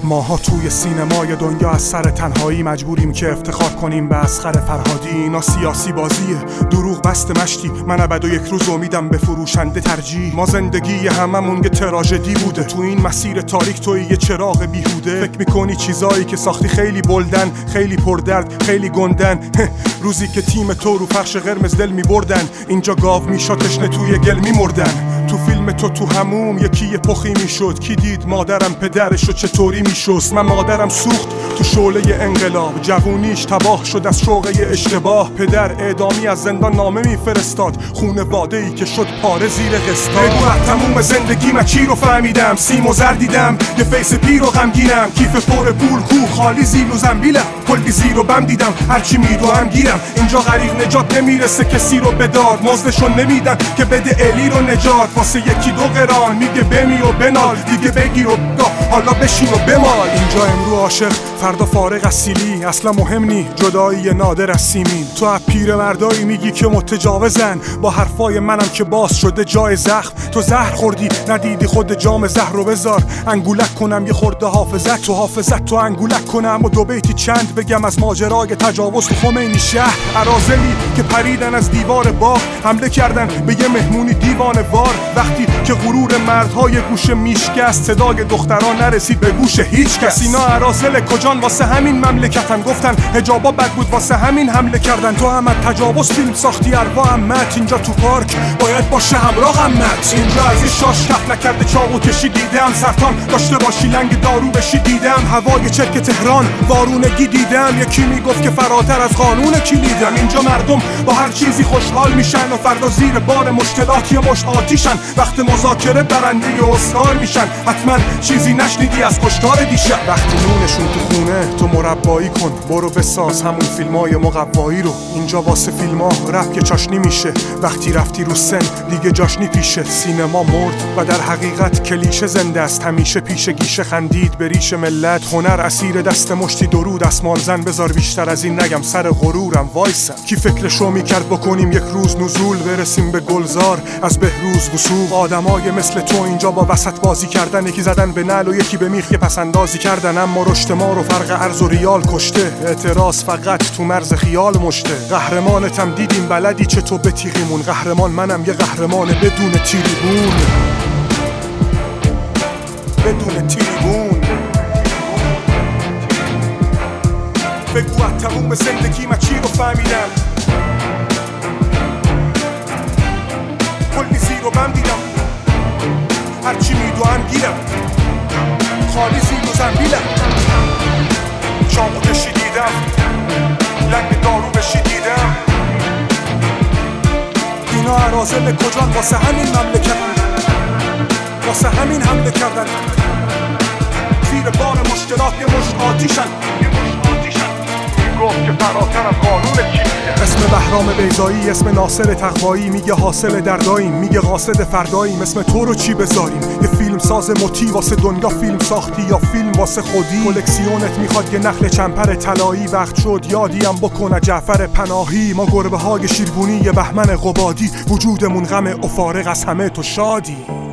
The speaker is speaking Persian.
ماها توی سینمای دنیا از سر تنهایی مجبوریم که افتخار کنیم به اصغر فرهادی. اینا سیاسی بازیه، دروغ بست مشتی، من ابد و یک روز امیدم به فروشنده ترجیح. ما زندگی هممون یه تراژدی بوده، تو این مسیر تاریک توی یه چراغ بیهوده. فکر میکنی چیزایی که ساختی خیلی بلدن، خیلی پردرد، خیلی گندن. روزی که تیم تو رو فرش قرمز دل میبردن، اینجا گاو میشا تشنه توی گل میمردن. تو فیلم تو هموم یکی یه پخی میشد، کی دید مادرم پدرشو چطوری میشست. من مادرم سوخت تو شعله انقلاب، جوونیش تباه شد از شوقه اشتباه. پدر اعدامی از زندان نامه میفرستاد، خونواده ای که شد پاره زیر قسطا. بگو تموم زندگی من چی رو فهمیدم، سیم و زر دیدم، یه فیس پیر و غمگینم، کیف پر پول کو خالی زیر و زنبیلم، کلی زیر و بم دیدم، هرچی میدوام گیرم. اینجا غریق نجات نمیرسه کسی رو بدار، مزدشو نمیدن که بده الی رو نجات. واسه یکی دو قران میگه بمی و بنال، دیگه بگیر و حالا بشین و بمال. اینجا امرو عاشق فردا فارغ از سیلی، اصلا مهم نی جدایی نادر از سیمین. تو از پیر مردایی میگی که متجاوزن، با حرفای منم که باز شده جای زخم. تو زهر خوردی ندیدی خود جام زهر رو بذار، انگولک کنم یه خورده حافظت تو حافظت تو انگولک کنم و دو بیتی چند بگم از ماجرای تجاوز تو خمینی شهر. اراذلی که پریدن از دیوار باغ، حمله کردن به یه مهمونی دیوانه وار. وقتی که غرور مردهای گوشه میشکست، صدای دختران نرسید به گوش هیچ کس. اینا اراذل کجان واسه همین مملکتن، گفتن حجابا بد بود واسه همین حمله کردن. تو هم تجاوز فیلم ساختی اروا امت، اینجا تو پارک باید باشه همراه امت. اینجا از این شاش کف نکرده چاقو کشی دیدم، سرطان داشته باشی لنگ دارو بشی دیدم، هوای چرک تهران وارونگی دیدم. یکی میگفت که فراتر از قانون کلیدم. اینجا مردم با هر چیزی خوشحال میشن و فردا زیر بار مشکلات یه مشت آتیشن. وقت مذاکره برنده اسکار میشن، حتما چیزی نشنیدی از کشتار دیشب. وقتی نونشون تو خونه تو مربایی کن، برو بساز همون فیلمای مقوایی رو. اینجا واسه فیلما رپ که چاشنی میشه، وقتی رفتی رو سن دیگه جاشنی پیشه. سینما مرد و در حقیقت کلیشه زنده است، همیشه پیش گیشه خندید به ریش ملت. هنر اسیر دست مشتی درود اسمال زن، بذار بیشتر از این نگم سر غرورم وایسم. کی فکرشو میکرد بکنیم یک روز نزول، برسیم به گلزار از بهروز وثوق. آدمای مثل تو اینجا با وسط بازی کردن، یکی زدن به نعل و یکی به میخ پس اندازی کردن. اما رشت ما رو فرق ارز و ریال کشته، اعتراض فقط تو مرز خیال مشته. قهرمانتم دیدیم بلدی چه تو به تیغیمون، قهرمان منم یه قهرمان بدون تیریبون، بدون تیریبون. بگو از تموم زندگی من چی رو فهمیدم، کلی زیر و بم دیدم، هرچی میدوام گیرم، خالی زیر و زنبیلم، چاقو کشی دیدم، لنگ دارو بشی دیدم. اینا اراذل کجان واسه همین مملکتن، واسه همین حمله کردن. زیر بار مشکلات یه مشت آتیشن، گفت که فراتر از قانون کلیه. اسم بهرام بیضایی، اسم ناصر تقوایی، میگه حاصل درداییم، میگه قاصد فرداییم. اسم تو رو چی بذاریم؟ یه فیلم ساز موتی واسه دنیا فیلم ساختی یا فیلم واسه خودی؟ کلکسیونت میخواد یه نخل چنپر طلایی، وقت شد یادیم بکنه جعفر پناهی. ما گربه های شیربونی یه بهمن قبادی، وجودمون غم افارق از همه تو شادی.